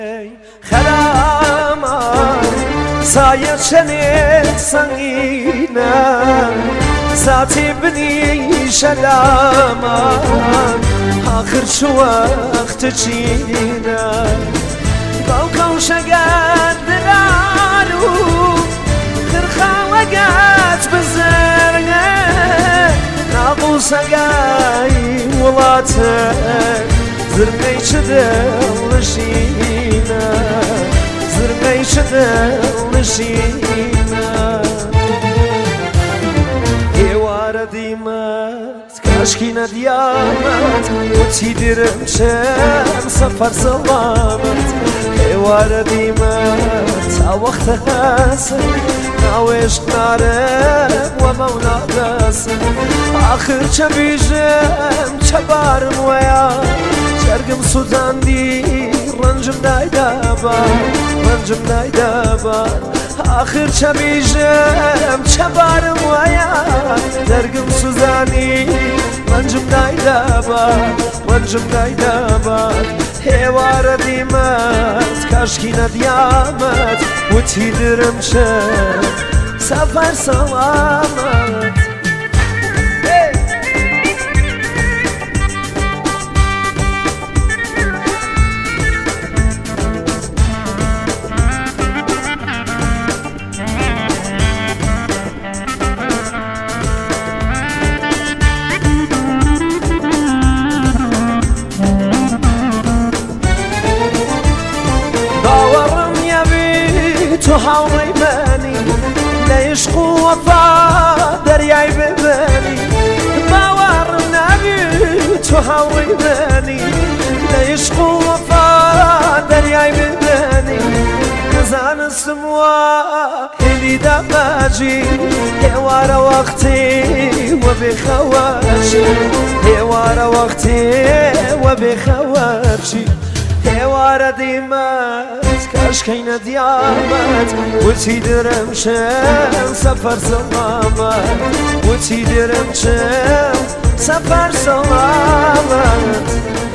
خرامان سایه چنین سنگینم ذاتی بنی شلامان آخر شو وقت چینم باوکو شگرد دلارو خرخاوگت بزرگه ناقو سگای ولاته زرقی چدل نشینه زرقی چدل نشینه هێوارە دیمەت کاشکی نەدیامەت وتی درم چەم سەفەر سەڵامەت هێوارە دیمەت تا وەختە هەسن ناوێش نارم وەمە و نادەسن ئاخر چە بیژەم چە بارم وەیە جەرگم سوزاندی ڕەنجم دایدەبار ڕەنجم دایدەبار آخر چە بیژەم چە بارم وایە دەرگم سوزانی ڕەنجم دایدەبار ڕەنجم دایدەبار هێوارە دیمەت کاشکی نەدیامەت وتی درم چە سەفەر سەڵامەت تو هاوڕێی بەنی لە عیشق و وەفا دەریای ببەنی باوەڕم ناوی تو هاوڕێی بەنی لە عیشق و وەفا دەریای ببەنی نەزانستم وا هێلی دەبەجی هێوارە وەختی وە بێخەوەرچی هێوارە وەختی وە بێخەوەرچی هێوارە دیمەت کاشکەی نەدیامەت وتی درم چەم سەفەر سەڵامەت وتی درم چەم سەفەر سەڵامەت